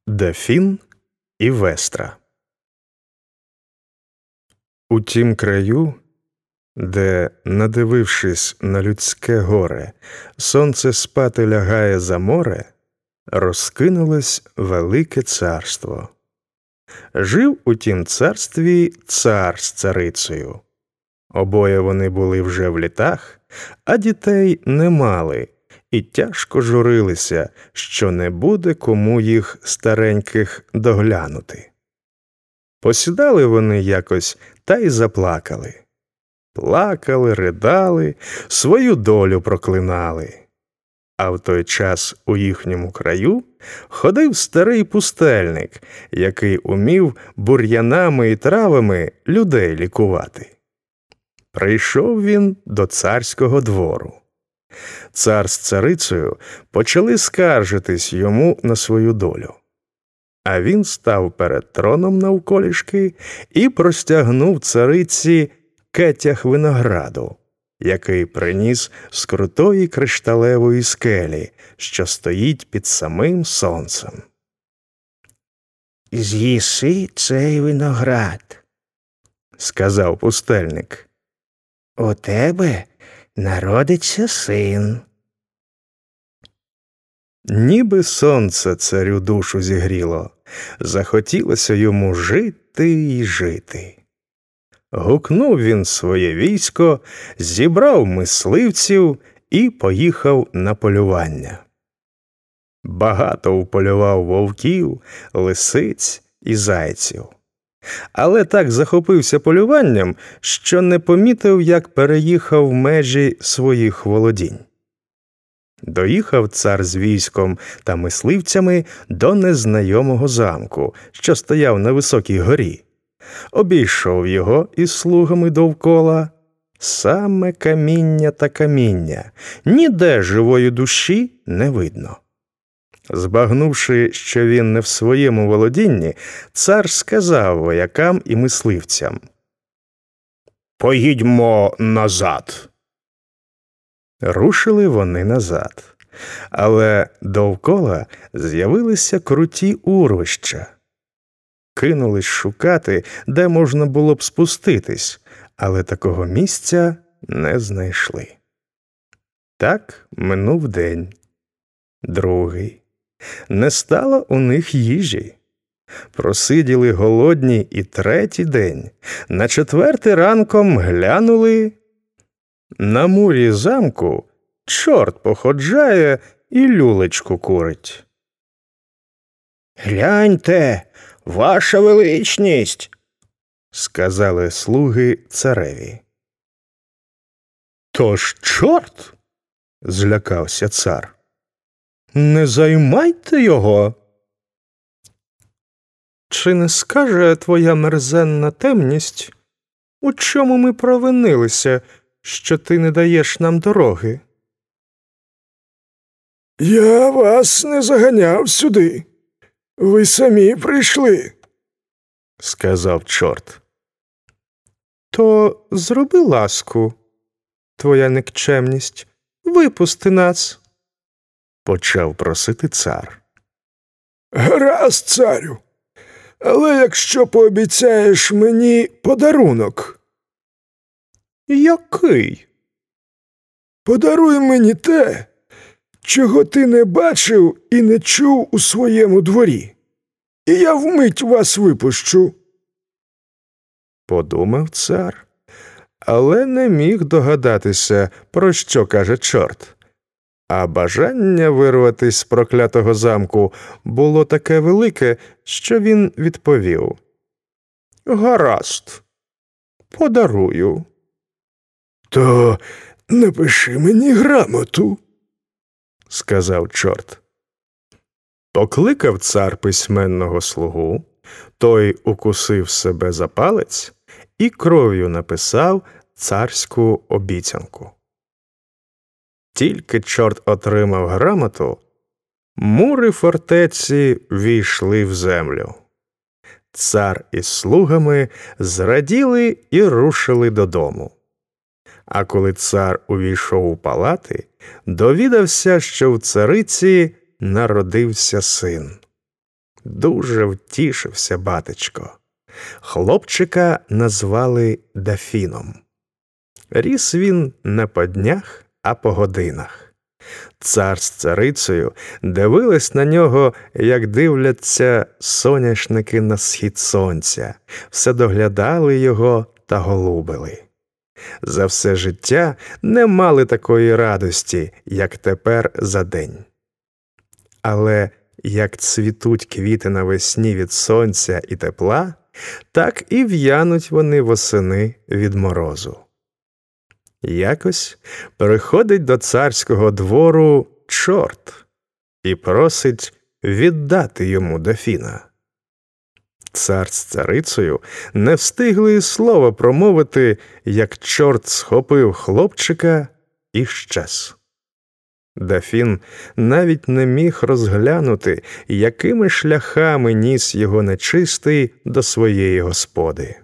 Дефін і Вестра. У тім краю, де, надивившись на людське горе, сонце спати лягає за море, розкинулось велике царство. Жив у тім царстві цар з царицею. Обоє вони були вже в літах, а дітей не мали, і тяжко журилися, що не буде кому їх стареньких доглянути. Посідали вони якось та й заплакали. Плакали, ридали, свою долю проклинали. А в той час у їхньому краю ходив старий пустельник, який умів бур'янами і травами людей лікувати. Прийшов він до царського двору. Цар з царицею почали скаржитись йому на свою долю. А він став перед троном навколішки і простягнув цариці кетях винограду, який приніс з крутої кришталевої скелі, що стоїть під самим сонцем. «З'їси цей виноград», – сказав пустельник. «У тебе народиться син». Ніби сонце царю душу зігріло, захотілося йому жити й жити. Гукнув він своє військо, зібрав мисливців і поїхав на полювання. Багато вполював вовків, лисиць і зайців. Але так захопився полюванням, що не помітив, як переїхав межі своїх володінь. Доїхав цар з військом та мисливцями до незнайомого замку, що стояв на високій горі. Обійшов його із слугами довкола. Саме каміння та каміння, ніде живої душі не видно. Збагнувши, що він не в своєму володінні, цар сказав воякам і мисливцям: «Поїдьмо назад». Рушили вони назад, але довкола з'явилися круті урвища. Кинулись шукати, де можна було б спуститись, але такого місця не знайшли. Так минув день. Другий. Не стало у них їжі. Просиділи голодні і третій день. На четвертий ранком глянули. На мурі замку чорт походжає і люлечку курить. «Гляньте, ваша величність!» – сказали слуги цареві. «То ж чорт!» – злякався цар. «Не займайте його!» «Чи не скаже твоя мерзенна темність, у чому ми провинилися, що ти не даєш нам дороги?» «Я вас не заганяв сюди. Ви самі прийшли», – сказав чорт. «То зроби ласку, твоя никчемність, випусти нас», – почав просити цар. «Гаразд, царю, але якщо пообіцяєш мені подарунок». «Який?» «Подаруй мені те, чого ти не бачив і не чув у своєму дворі, і я вмить вас випущу». Подумав цар, але не міг догадатися, про що каже чорт. А бажання вирватись з проклятого замку було таке велике, що він відповів: «Гаразд, подарую». «То напиши мені грамоту», – сказав чорт. Покликав цар письменного слугу, той укусив себе за палець і кров'ю написав царську обіцянку. Тільки чорт отримав грамоту, мури фортеці війшли в землю. Цар із слугами зраділи і рушили додому. А коли цар увійшов у палати, довідався, що в цариці народився син. Дуже втішився батечко. Хлопчика назвали Дафіном. Ріс він не по днях, а по годинах. Цар з царицею дивились на нього, як дивляться соняшники на схід сонця, все доглядали його та голубили. За все життя не мали такої радості, як тепер за день. Але як цвітуть квіти навесні від сонця і тепла, так і в'януть вони восени від морозу. Якось приходить до царського двору чорт і просить віддати йому Дафіна. Цар з царицею не встигли і слова промовити, як чорт схопив хлопчика і щез. Дафін навіть не міг розглянути, якими шляхами ніс його нечистий до своєї господи.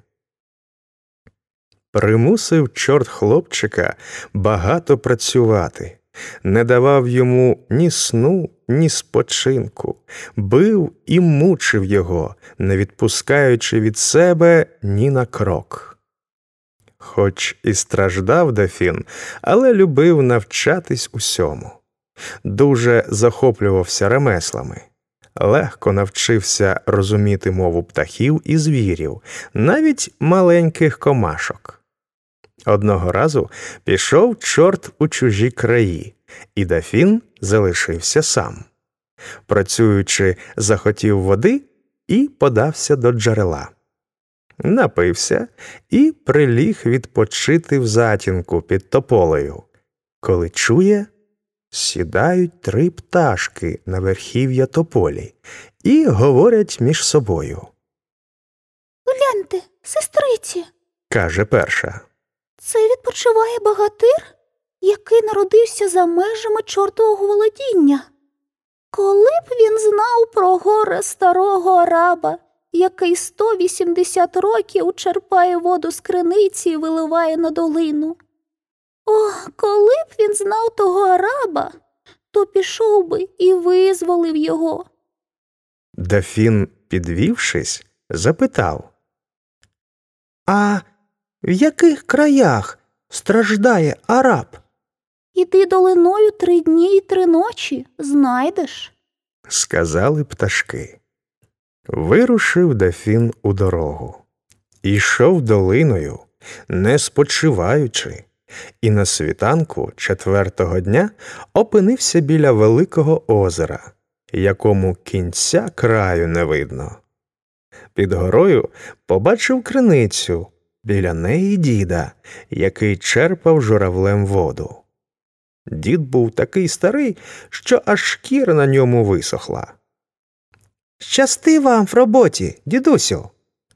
Примусив чорт хлопчика багато працювати, не давав йому ні сну, ні спочинку, бив і мучив його, не відпускаючи від себе ні на крок. Хоч і страждав Дафін, але любив навчатись усьому. Дуже захоплювався ремеслами. Легко навчився розуміти мову птахів і звірів, навіть маленьких комашок. Одного разу пішов чорт у чужі краї, і Дафін залишився сам. Працюючи, захотів води і подався до джерела. Напився і приліг відпочити в затінку під тополею, коли чує, сідають 3 пташки на верхів'я тополі і говорять між собою. «Гляньте, сестриці!» – каже перша. «Це відпочиває богатир, який народився за межами чортового володіння. Коли б він знав про горе старого араба, який 180 років черпає воду з криниці і виливає на долину. О, коли б він знав того араба, то пішов би і визволив його». Дафін, підвівшись, запитав. «А в яких краях страждає араб?» «Іди долиною 3 дні і 3 ночі, знайдеш», – сказали пташки. Вирушив Дафін у дорогу. Ішов долиною, не спочиваючи, і на світанку 4-го дня опинився біля великого озера, якому кінця краю не видно. Під горою побачив криницю, біля неї діда, який черпав журавлем воду. Дід був такий старий, що аж шкіра на ньому висохла. «Щасти вам в роботі, дідусю!»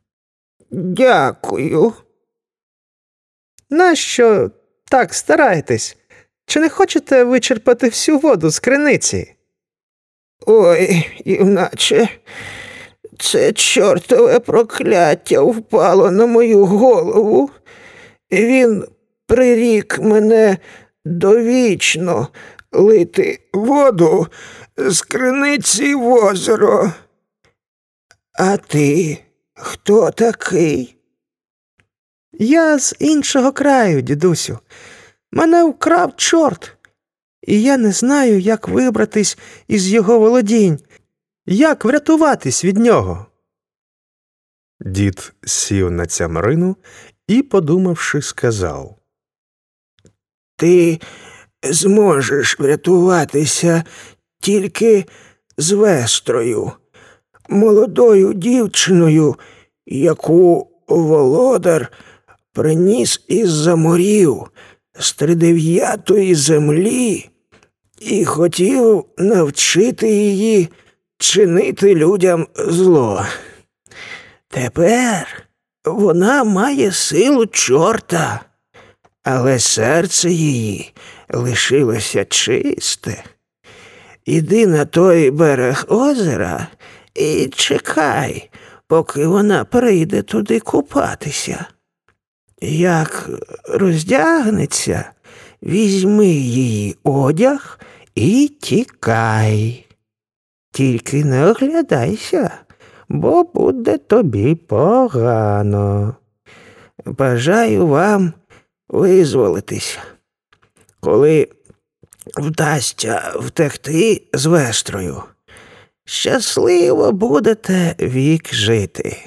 «Дякую!» «Нащо так стараєтесь? Чи не хочете вичерпати всю воду з криниці?» «Ой, іначе це чортове прокляття впало на мою голову. Він прирік мене довічно лити воду з криниці в озеро. А ти хто такий?» «Я з іншого краю, дідусю. Мене вкрав чорт, і я не знаю, як вибратись із його володінь, як врятуватись від нього». Дід сів на цямрину і, подумавши, сказав. «Ти зможеш врятуватися тільки з Вестрою, молодою дівчиною, яку володар приніс із-за морів, з 39-ї землі, і хотів навчити її чинити людям зло. Тепер вона має силу чорта, але серце її лишилося чисте. Іди на той берег озера і чекай, поки вона прийде туди купатися. Як роздягнеться, візьми її одяг і тікай». Тільки не оглядайся, бо буде тобі погано. Бажаю вам визволитись. Коли вдасться втекти з Вестрою, щасливо будете вік жити.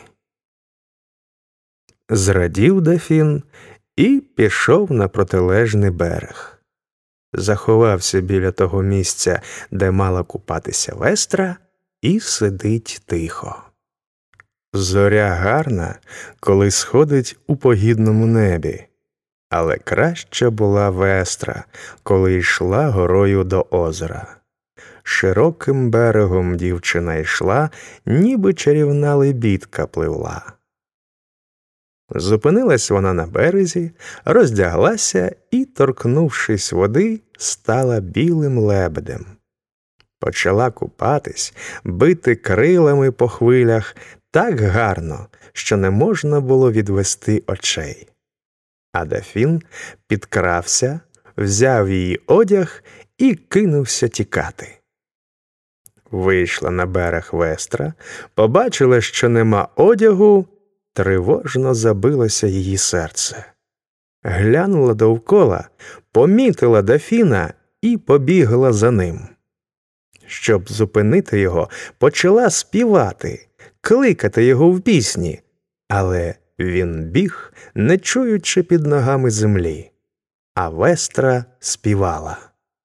Зрадів Дефін і пішов на протилежний берег. Заховався біля того місця, де мала купатися Вестра, і сидить тихо. Зоря гарна, коли сходить у погідному небі, але краща була Вестра, коли йшла горою до озера. Широким берегом дівчина йшла, ніби чарівна лебідка пливла. Зупинилась вона на березі, роздяглася і, торкнувшись води, стала білим лебедем. Почала купатись, бити крилами по хвилях так гарно, що не можна було відвести очей. А Дефін підкрався, взяв її одяг і кинувся тікати. Вийшла на берег Вестра, побачила, що нема одягу, тривожно забилося її серце. Глянула довкола, помітила Дефіна і побігла за ним. Щоб зупинити його, почала співати, кликати його в пісні, але він біг, не чуючи під ногами землі, а Вестра співала.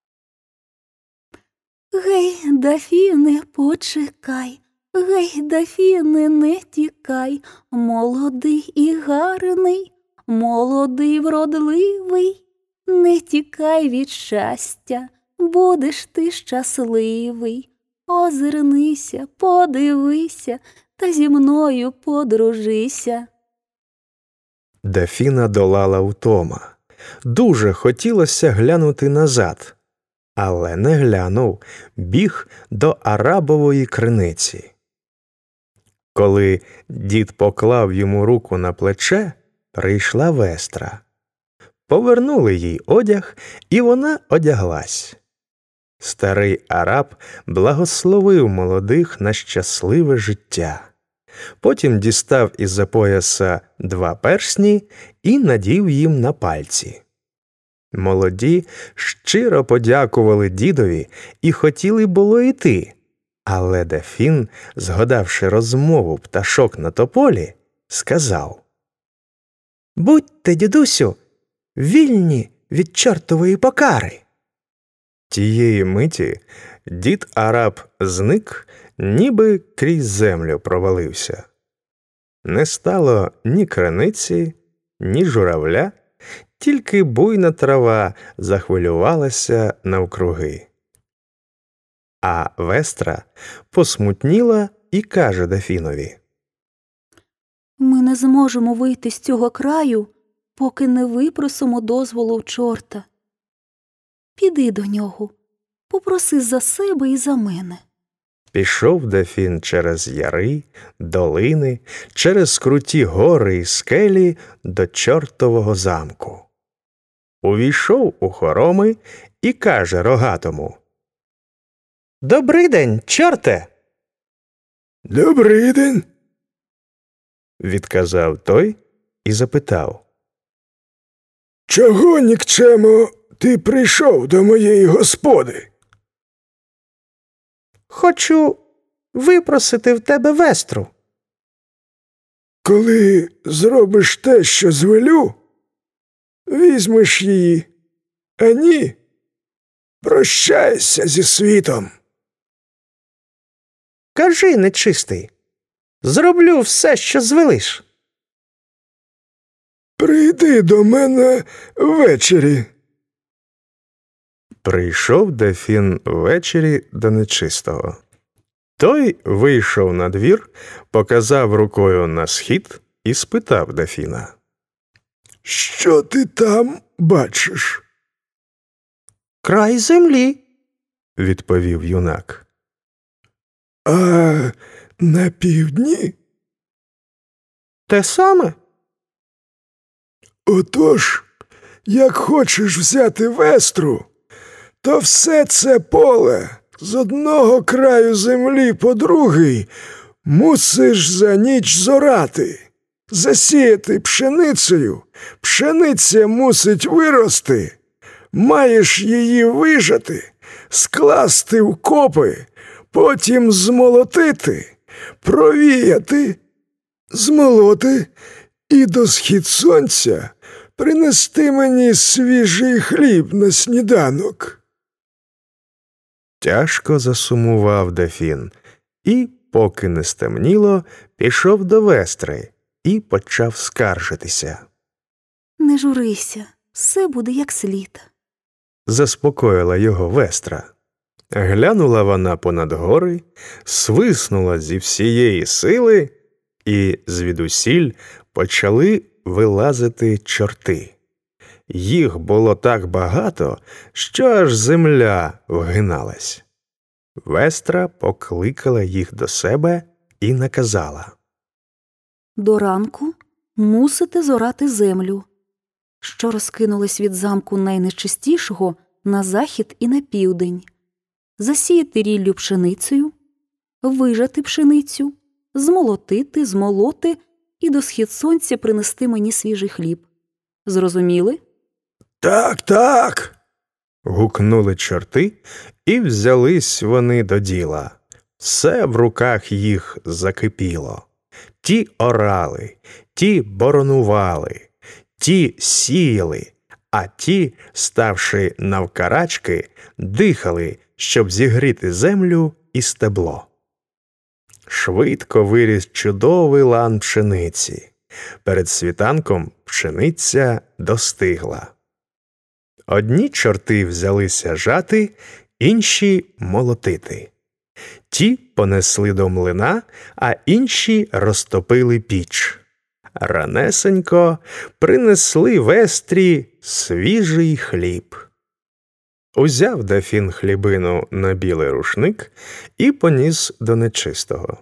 Гей, Дефіне, почекай, гей, Дефіне, не тікай, молодий і гарний, молодий вродливий, не тікай від щастя, будеш ти щасливий. Озирнися, подивися, та зі мною подружися. Дефіна долала втома. Дуже хотілося глянути назад, але не глянув, біг до Арабової криниці. Коли дід поклав йому руку на плече, прийшла Вестра. Повернули їй одяг, і вона одяглась. Старий араб благословив молодих на щасливе життя. Потім дістав із-за пояса 2 персні і надів їм на пальці. Молоді щиро подякували дідові і хотіли було йти, але Дефін, згадавши розмову пташок на тополі, сказав: «Будьте, дідусю, вільні від чортової покари». Тієї миті дід араб зник, ніби крізь землю провалився. Не стало ні криниці, ні журавля, тільки буйна трава захвилювалася навкруги. А Вестра посмутніла і каже Дефінові: Ми не зможемо вийти з цього краю, поки не випросимо дозволу в чорта. Піди до нього, попроси за себе і за мене. Пішов Дефін через яри, долини, через круті гори і скелі до чортового замку. Увійшов у хороми і каже рогатому: «Добрий день, чорте!» «Добрий день!» – відказав той і запитав: «Чого, нікчемо, ти прийшов до моєї господи?» «Хочу випросити в тебе Вестру». «Коли зробиш те, що звелю, візьмеш її, а ні, прощайся зі світом». «Кажи, нечистий, зроблю все, що звелиш». «Прийди до мене ввечері». Прийшов Дефін ввечері до нечистого. Той вийшов на двір, показав рукою на схід і спитав Дефіна: «Що ти там бачиш?» «Край землі», – відповів юнак. «А на півдні?» «Те саме». «Отож, як хочеш взяти Вестру, то все це поле З одного краю землі по другий мусиш за ніч зорати, засіяти пшеницею, пшениця мусить вирости, маєш її вижати, скласти в копи, потім змолотити, провіяти, змолоти і до схід сонця принести мені свіжий хліб на сніданок. Тяжко засумував Дафін і, поки не стемніло, пішов до Вестри і почав скаржитися. Не журися, все буде як слід. Заспокоїла його Вестра. Глянула вона понад гори, свиснула зі всієї сили, і звідусіль почали вилазити чорти. Їх було так багато, що аж земля вгиналась. Вестра покликала їх до себе і наказала. До ранку мусите зорати землю, що розкинулась від замку найнечистішого на захід і на південь, засіяти ріллю пшеницею, вижати пшеницю, змолотити, змолоти і до схід сонця принести мені свіжий хліб. Зрозуміли? Так, так. Гукнули чорти, і взялись вони до діла. Все в руках їх закипіло. Ті орали, ті боронували, ті сіяли, а ті, ставши навкарачки, дихали, щоб зігріти землю і стебло. Швидко виріс чудовий лан пшениці. Перед світанком пшениця достигла. Одні чорти взялися жати, інші молотити. Ті понесли до млина, а інші розтопили піч. Ранесенько принесли Вестрі свіжий хліб. Узяв Дафін хлібину на білий рушник і поніс до нечистого.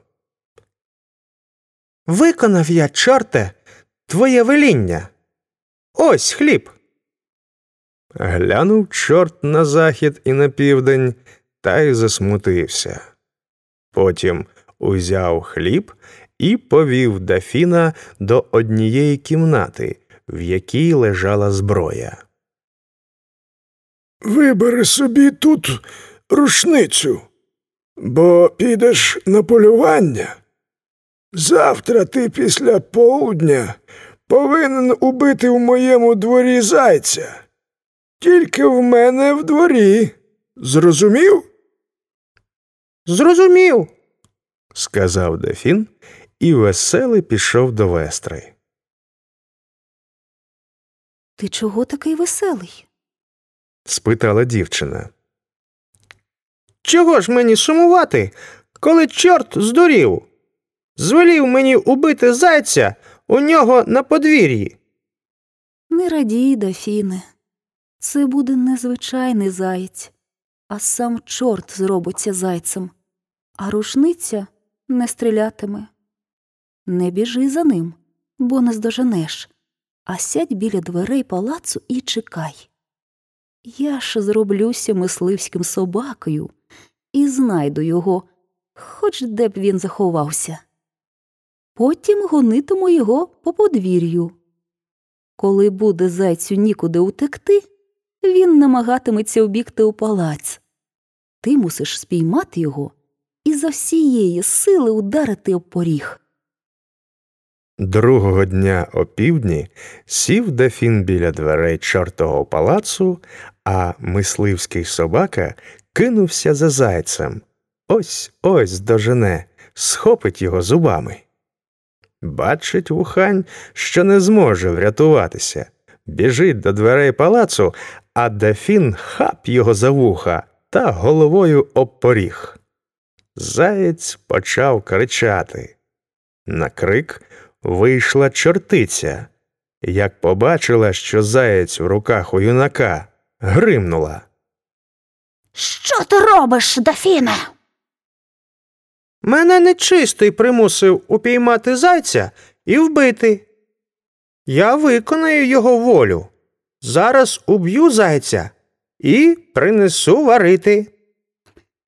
Виконав я, чорте, твоє веління. Ось хліб. Глянув чорт на захід і на південь, та й засмутився. Потім узяв хліб і повів Дафіна до однієї кімнати, в якій лежала зброя. Вибери собі тут рушницю, бо підеш на полювання. Завтра ти після полудня повинен убити в моєму дворі зайця. Тільки в мене в дворі. Зрозумів? Зрозумів, Сказав Дафін і веселий пішов до Вестри. Ти чого такий веселий? Спитала дівчина. чого ж мені сумувати, коли чорт здурів? Звелів мені убити зайця у нього на подвір'ї. Не радій, Дафіне. Це буде не звичайний заєць, а сам чорт зробиться зайцем, а рушниця не стрілятиме. Не біжи за ним, бо не здоженеш, а сядь біля дверей палацу і чекай. Я ж зроблюся мисливським собакою і знайду його, хоч де б він заховався. Потім гонитиму його по подвір'ю. Коли буде зайцю нікуди утекти, він намагатиметься обігти у палац. Ти мусиш спіймати його і за всієї сили ударити об поріг. Другого дня опівдні сів Дафін біля дверей чортового палацу, а мисливський собака кинувся за зайцем. Ось дожене, схопить його зубами. Бачить вухань, що не зможе врятуватися. Біжить до дверей палацу, а Дафін хап його за вуха та головою об поріг. Заєць почав кричати. На крик вийшла чортиця. Як побачила, що заєць в руках у юнака, гримнула. «Що ти робиш, Дафіне?» Мене нечистий примусив упіймати зайця і вбити. Я виконаю його волю. Зараз уб'ю зайця і принесу варити.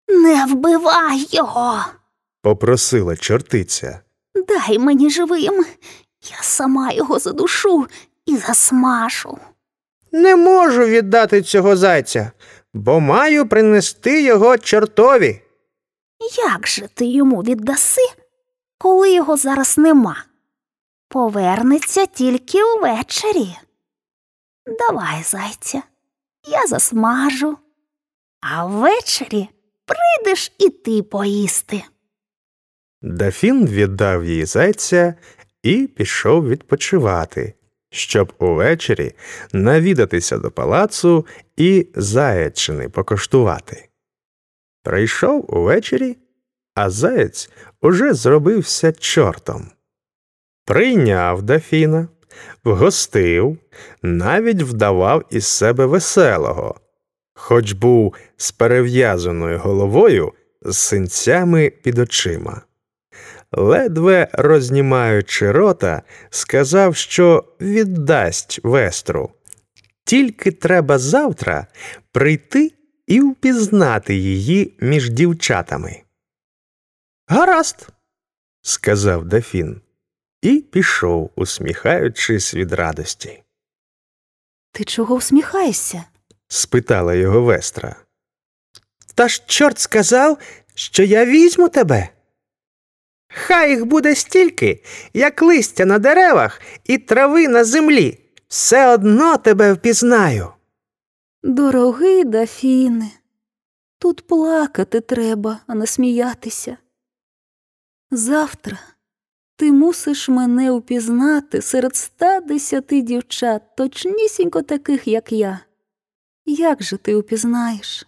Не вбивай його! попросила чортиця. Дай мені живим, я сама його задушу і засмажу. Не можу віддати цього зайця, бо маю принести його чортові. Як же ти йому віддаси, коли його зараз нема? Повернеться тільки увечері. Давай, зайця, я засмажу, а ввечері прийдеш і ти поїсти. Дафін віддав їй зайця і пішов відпочивати, щоб увечері навідатися до палацу і заячини покоштувати. Прийшов увечері, а заєць уже зробився чортом. Прийняв Дафіна, вгостив, навіть вдавав із себе веселого, хоч був з перев'язаною головою, з синцями під очима. Ледве рознімаючи рота, сказав, що віддасть вестру. Тільки треба завтра прийти і впізнати її між дівчатами. Гаразд, – сказав Дафін і пішов, усміхаючись від радості. Ти чого всміхаєшся? – спитала його вестра. та ж чорт сказав, що я візьму тебе. Хай їх буде стільки, як листя на деревах і трави на землі. Все одно тебе впізнаю. Дорогий Дафіне, тут плакати треба, а не сміятися. Завтра ти мусиш мене упізнати серед 110 дівчат, точнісінько таких, як я. Як же ти упізнаєш?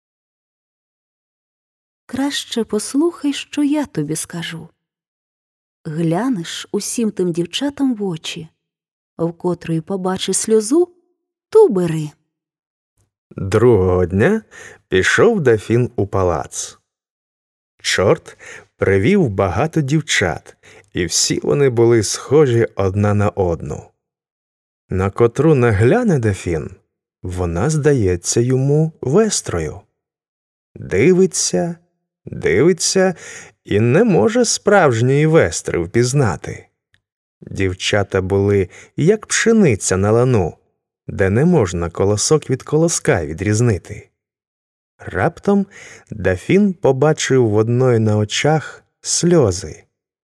Краще послухай, що я тобі скажу. Глянеш усім тим дівчатам в очі, в котрої побачиш сльозу, ту бери. Другого дня пішов Дафін у палац. Чорт привів багато дівчат, і всі вони були схожі одна на одну. На котру нагляне Дафін, вона здається йому вестрою. Дивиться, дивиться і не може справжньої вестри впізнати. Дівчата були, як пшениця на лану, де не можна колосок від колоска відрізнити. Раптом Дафін побачив в одної на очах сльози.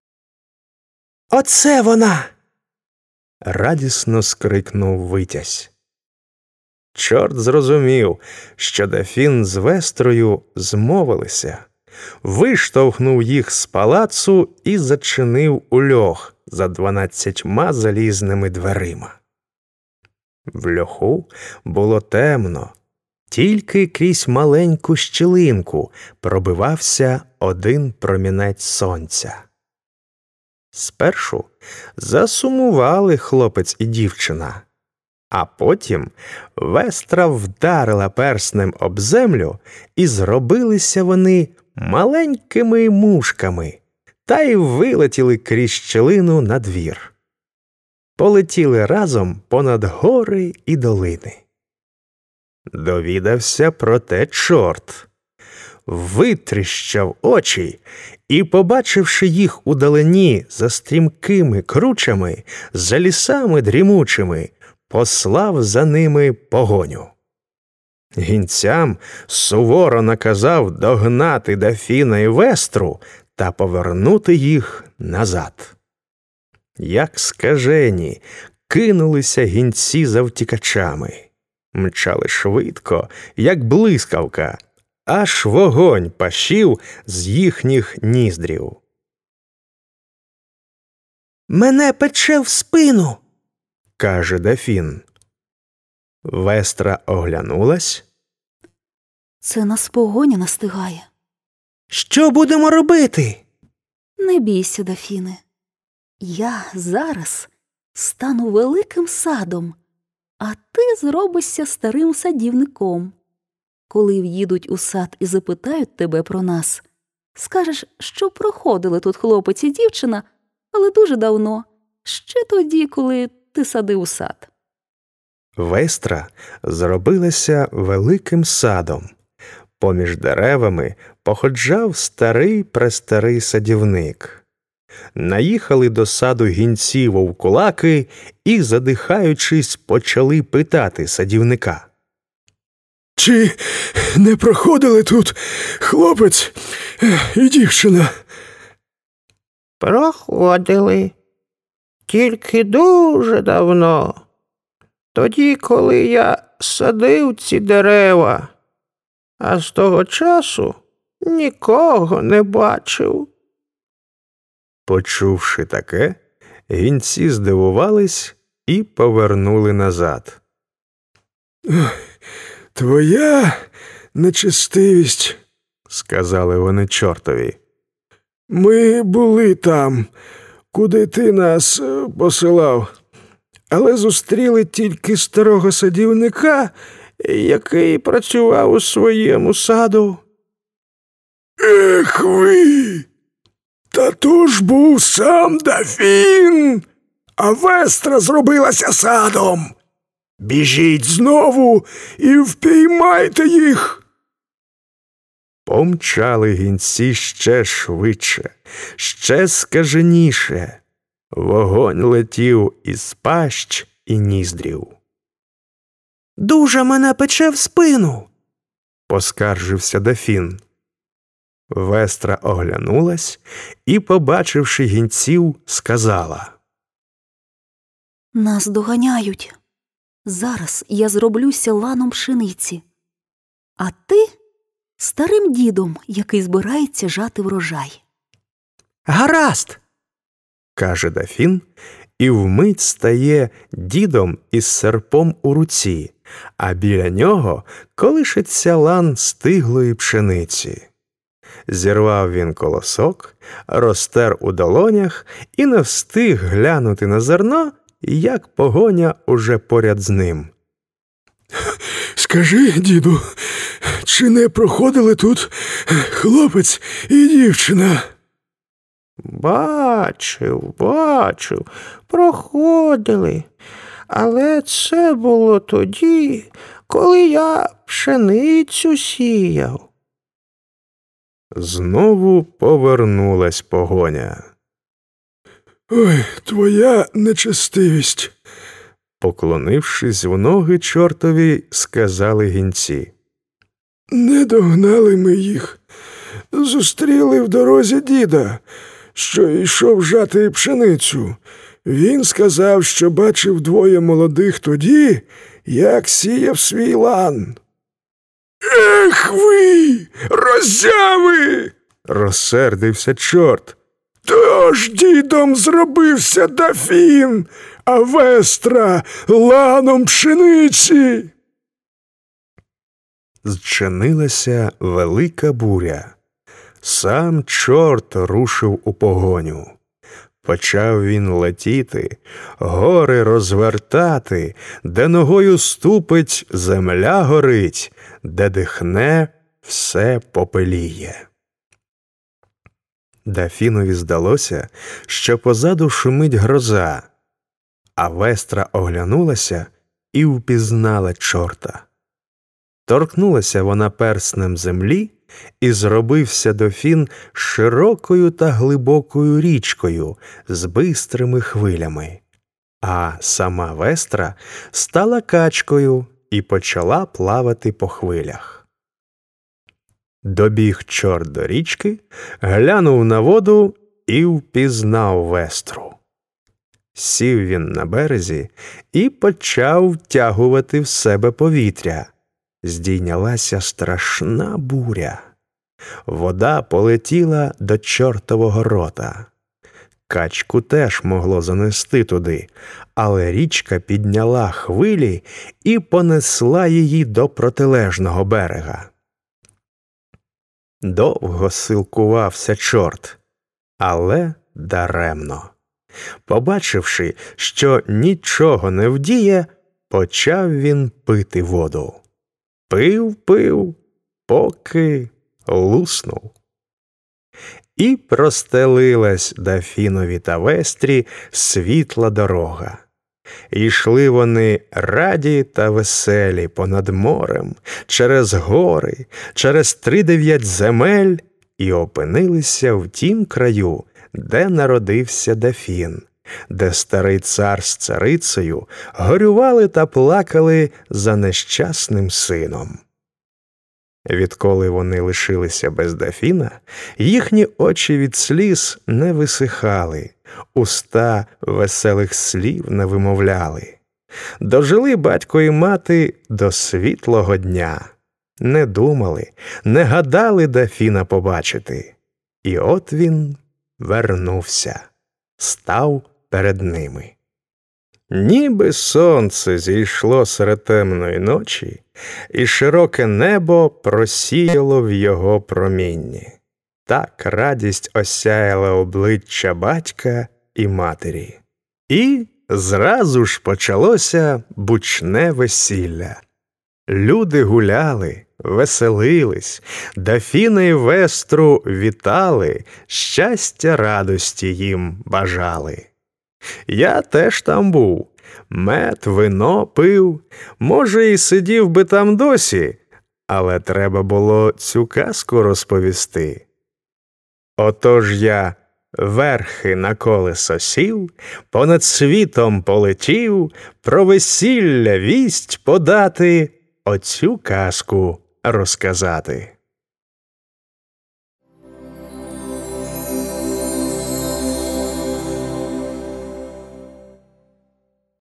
«Оце вона!» – радісно скрикнув Витязь. Чорт зрозумів, що Дафін з вестрою змовилися, виштовхнув їх з палацу і зачинив у льох за 12 залізними дверима. В льоху було темно, тільки крізь маленьку щілинку пробивався один промінець сонця. Спершу засумували хлопець і дівчина, а потім вестра вдарила перснем об землю, і зробилися вони маленькими мушками, та й вилетіли крізь щілину на двір. Полетіли разом понад гори і долини. Довідався про те чорт. Витріщав очі і, побачивши їх удалині за стрімкими кручами, за лісами дрімучими, послав за ними погоню. Гінцям суворо наказав догнати Дафіна і вестру та повернути їх назад. Як скажені, кинулися гінці за втікачами. Мчали швидко, як блискавка, аж вогонь пашів з їхніх ніздрів. «Мене пече в спину!» – каже Дафін. Вестра оглянулась. Це нас погоня настигає. «Що будемо робити?» Не бійся, Дафіне. Я зараз стану великим садом, а ти зробишся старим садівником. Коли в'їдуть у сад і запитають тебе про нас, скажеш, що проходили тут хлопець і дівчина, але дуже давно, ще тоді, коли ти садив сад. Вестра зробилася великим садом. Поміж деревами походжав старий-престарий садівник. Наїхали до саду гінці вовкулаки і, задихаючись, почали питати садівника. Чи не проходили тут хлопець і дівчина? Проходили. Тільки дуже давно. Тоді, коли я садив ці дерева, а з того часу нікого не бачив. Почувши таке, гінці здивувались і повернули назад. Твоя нечестивість, — сказали вони чортові. Ми були там, куди ти нас посилав, але зустріли тільки старого садівника, який працював у своєму саду. Ех ви! Та то ж був сам Дафін, а Вестра зробилася садом. Біжіть знову і впіймайте їх. Помчали гінці ще швидше, ще скаженіше. Вогонь летів із пащ і ніздрів. «Дуже мене пече в спину!» — поскаржився Дафін. Вестра оглянулась і, побачивши гінців, сказала. Нас доганяють. Зараз я зроблюся ланом пшениці. А ти – старим дідом, який збирається жати врожай. «Гаразд!» — каже Дафін, і вмить стає дідом із серпом у руці, а біля нього колишиться лан стиглої пшениці. Зірвав він колосок, розтер у долонях і не встиг глянути на зерно, як погоня уже поряд з ним. Скажи, діду, чи не проходили тут хлопець і дівчина? Бачив, проходили. Але це було тоді, коли я пшеницю сіяв. Знову повернулась погоня. Ой, твоя нечестивість, — поклонившись в ноги чортові, сказали гінці. Не догнали ми їх. Зустріли в дорозі діда, що йшов жати пшеницю. Він сказав, що бачив двоє молодих тоді, як сіяв свій лан. Ех ви, роззяви! — розсердився чорт. Тож дідом зробився Дафін, а Вестра ланом пшениці. Зчинилася велика буря. Сам чорт рушив у погоню. Почав він летіти, гори розвертати, де ногою ступить, земля горить, де дихне, все попеліє. Дафінові здалося, що позаду шумить гроза, а Вестра оглянулася і впізнала чорта. Торкнулася вона перснем землі, і зробився Дафін широкою та глибокою річкою з бистрими хвилями, а сама Вестра стала качкою і почала плавати по хвилях. Добіг чорт до річки, глянув на воду і впізнав Вестру. Сів він на березі і почав втягувати в себе повітря. Здійнялася страшна буря. Вода полетіла до чортового рота. Качку теж могло занести туди, але річка підняла хвилі і понесла її до протилежного берега. Довго силкувався чорт, але даремно. Побачивши, що нічого не вдіє, почав він пити воду. Пив, поки луснув. І простелилась Дафінові та Вестрі світла дорога. Йшли вони раді та веселі понад морем, через гори, через 39 земель і опинилися в тім краю, де народився Дафін, де старий цар з царицею горювали та плакали за нещасним сином. Відколи вони лишилися без Дафіна, їхні очі від сліз не висихали, уста веселих слів не вимовляли. Дожили батько і мати до світлого дня. Не думали, не гадали Дафіна побачити. І от він вернувся, став перед ними. Ніби сонце зійшло серед темної ночі, і широке небо просіяло в його промінні. Так радість осяяла обличчя батька і матері. І зразу ж почалося бучне весілля. Люди гуляли, веселились, Дафіна і Вестру вітали, щастя, радості їм бажали. Я теж там був, мед, вино пив, може, і сидів би там досі, але треба було цю казку розповісти. Отож я верхи на колесо сів, понад світом полетів, про весілля вість подати, оцю казку розказати.